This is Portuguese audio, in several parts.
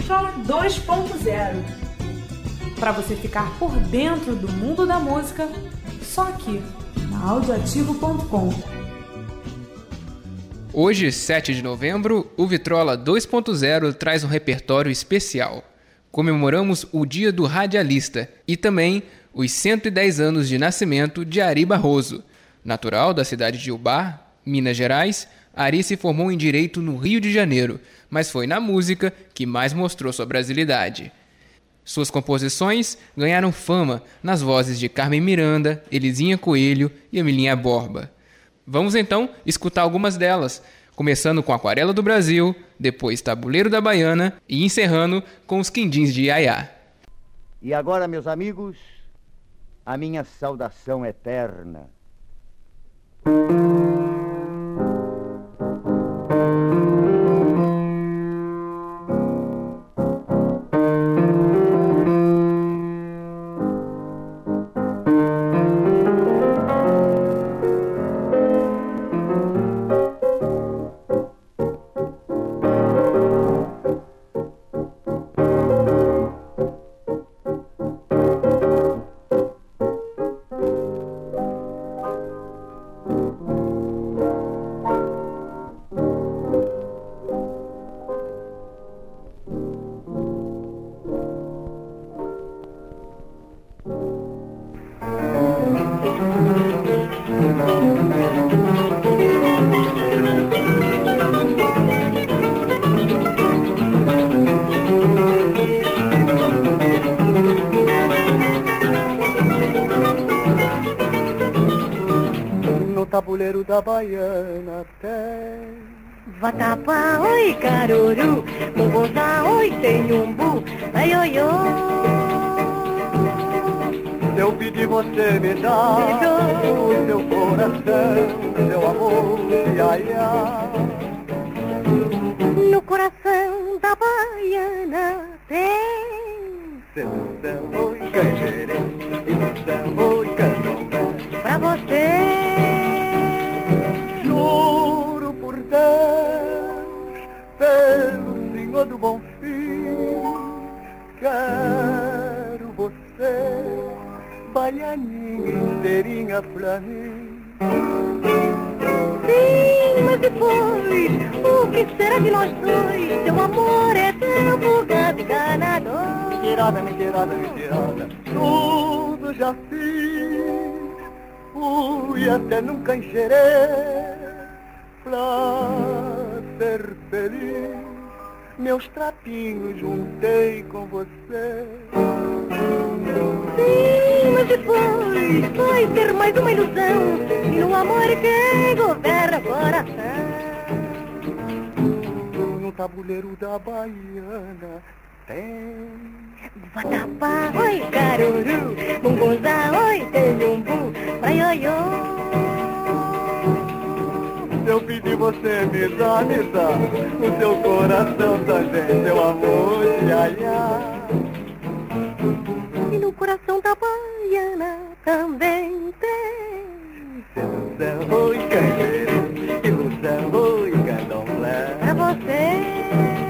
Vitrola 2.0. Para você ficar por dentro do mundo da música, só aqui, na audioativo.com. Hoje, 7 de novembro, o Vitrola 2.0 traz um repertório especial. Comemoramos o Dia do Radialista e também os 110 anos de nascimento de Ari Barroso. Natural da cidade de Ubá, Minas Gerais, Ari se formou em Direito no Rio de Janeiro, mas foi na música que mais mostrou sua brasilidade. Suas composições ganharam fama nas vozes de Carmen Miranda, Elisinha Coelho e Emilinha Borba. Vamos então escutar algumas delas, começando com Aquarela do Brasil, depois Tabuleiro da Baiana e encerrando com os Quindins de Iaiá. E agora, meus amigos, a minha saudação eterna. Tabuleiro da Baiana tem Vatapá, oi, caruru, mungozá, oi, tem umbu, ai, oi, oi. Se eu pedir você me dá o seu coração, seu amor, iaiá. No coração da Baiana tem Sedução, oi, canjerê, ilusão, oi, candomblé. pra você. Juro por Deus, pelo Senhor do Bom Fim, quero você, baianinha inteirinha pra mim. Sim, mas depois, o que será de nós dois? Seu amor é tão bugado e enganador. Mentirada, mentirada, mentirada, tudo já fiz, fui até num canjerê pra ser feliz. Meus trapinhos juntei com você. Sim, mas depois vai ter mais uma ilusão, e no amor quem governa o coração. No tabuleiro da Baiana tem Vatapá, oi, caruru, mungozá, oi, tenhumbu, vai, oi, oi. Se eu pedir você me dá o seu coração também, seu amor, iaiá. E no coração da Baiana também tem Sedução, oi, canjerê, ilusão, oi, candomblé. pra você.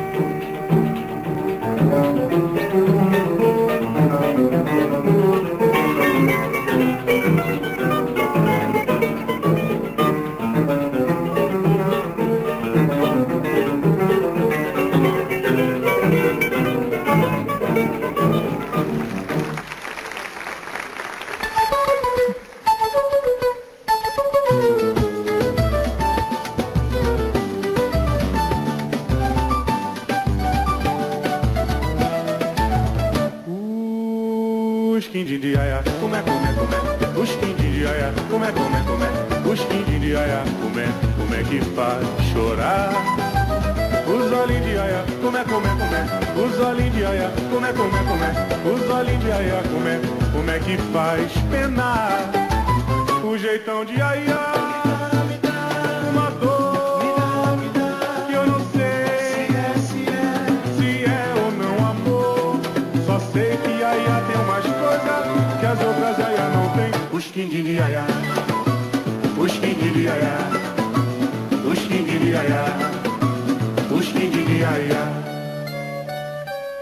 Os quindim de Iaiá, comé, comé, comé. Os quindim de Iaiá, comé, comé, comé. Os quindim de Iaiá, comé, comé que faz chorar. Os olhinhos de Iaiá, comé, comé, comé. Os olhinhos de Iaiá, comé, comé, comé. Os olhinhos de Iaiá, comé, comé que faz penar. O jeitão de Iaiá, uma dor que eu não sei se é ou não amor. Só sei que Iaiá tem umas coisas que as outras Iaiá não tem. Os quindim de Iaiá, os quindim de Iaiá, os quindim de Iaiá, os quindim de Iaiá.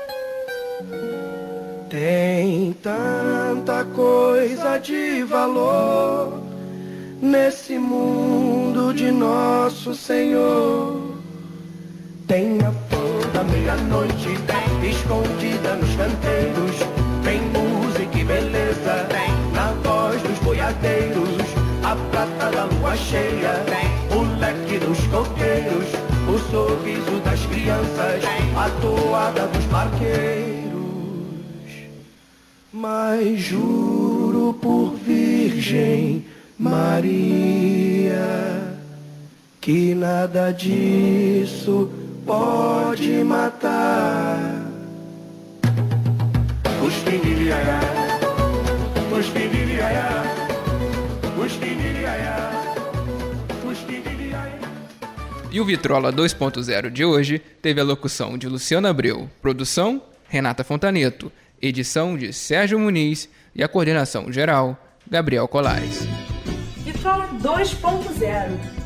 Tem tanta coisa de valor nesse mundo de nosso Senhor. Tem a flor da meia-noite, tem escondida nos canteiros. Tem música e beleza, tem na voz dos boiadeiros. A prata da lua cheia, tem o leque dos coqueiros. O sorriso das crianças, a toada dos barqueiros. Mas juro por Virgem Maria que nada disso pode matar. Uspindiriaiá, uspindiriaiá, uspindiriaiá, uspindiriaiá. E o Vitrola 2.0 de hoje teve a locução de Luciano Abreu, produção Renata Fontaneto, edição de Sérgio Muniz e a coordenação geral Gabriel Colares. Vitrola 2.0